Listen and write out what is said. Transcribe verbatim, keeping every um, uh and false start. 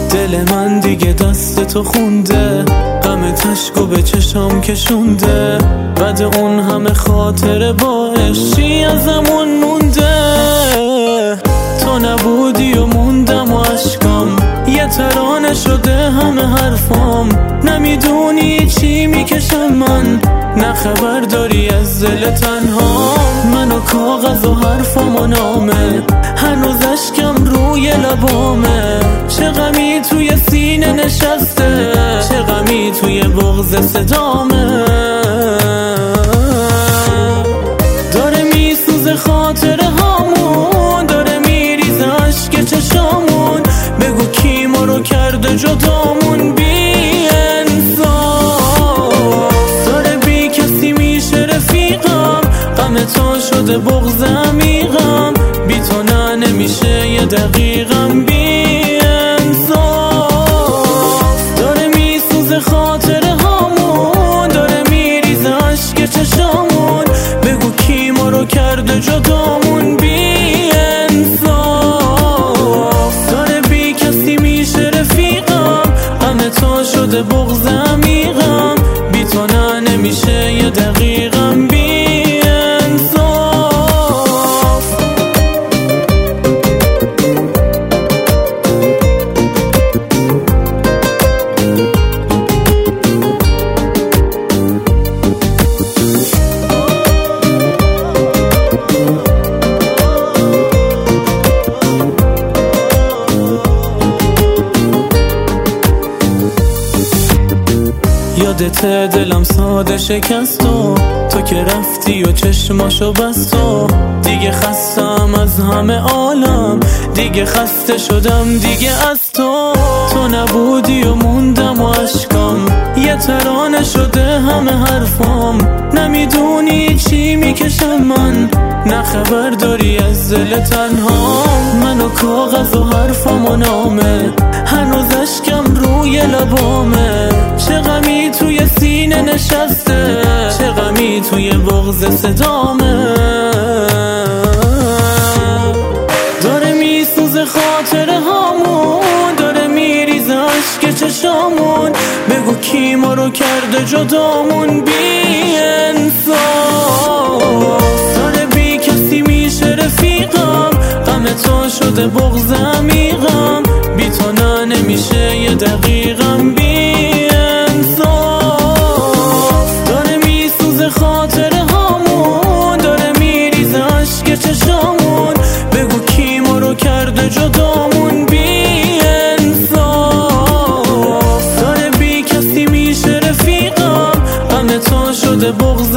دل من دیگه دست تو خونده، غم تشکو به چشام کشونده، بعد اون همه خاطره با عشقی ازمون مونده. تو نبودی و موندم و عشقام یه ترانه شده همه حرفام. نمیدونی چی میکشم من، نه خبر داری از دل تنها. من و کاغذ و حرفام و نامه، هنوز اشکم روی لبامه. چه غمی توی سینه نشسته، چه غمی توی بغض صدامه. داره میسوزه خاطره هامون، داره میریزه عشق چشامون. بگو کی ما رو کرده جدامون، بی انصاف. داره بی کسی میشه رفیقم، غم تو شده بغض عمیقم. بی تو نه نمیشه یه دقیقم، بی انصاف. داره میسوزه خاطره هامون، داره میریزه عشق چشامون. بگو کی ما رو کرده جدامون، بی انصاف. داره بی کسی میشه رفیقم، غم تو شده بغض عمیقم. بی تو نه نمیشه یه دقیقم، بی یادت دلم ساده شکست و تو که رفتی و چشماشو بست و دیگه خستم از همه عالم، دیگه خسته شدم دیگه از تو. تو نبودی و موندم و عشقام یه ترانه شده همه حرفام. نمیدونی چی میکشم من، نه خبر داری از دل تنها. من و کاغذ و حرفام و نامه، هنوز اشکم روی لبامه. چه غمی توی سینه نشسته، چه غمی توی بغض صدامه. داره میسوزه خاطره هامون، داره میریزه عشق چشامون. بگو کی ما رو کرده جدامون، بی انصاف. داره بی کسی میشه رفیقم، غم تو شده بغض عمیقم. بی تو نه نمیشه یه دقیقم، بی انصاف. داره میسوزه خاطره هامون، داره میریزه عشق چشامون. بگو کی ما رو کرده جدامون، بی انصاف. داره بی کسی میشه رفیقم، غم تو شده بغض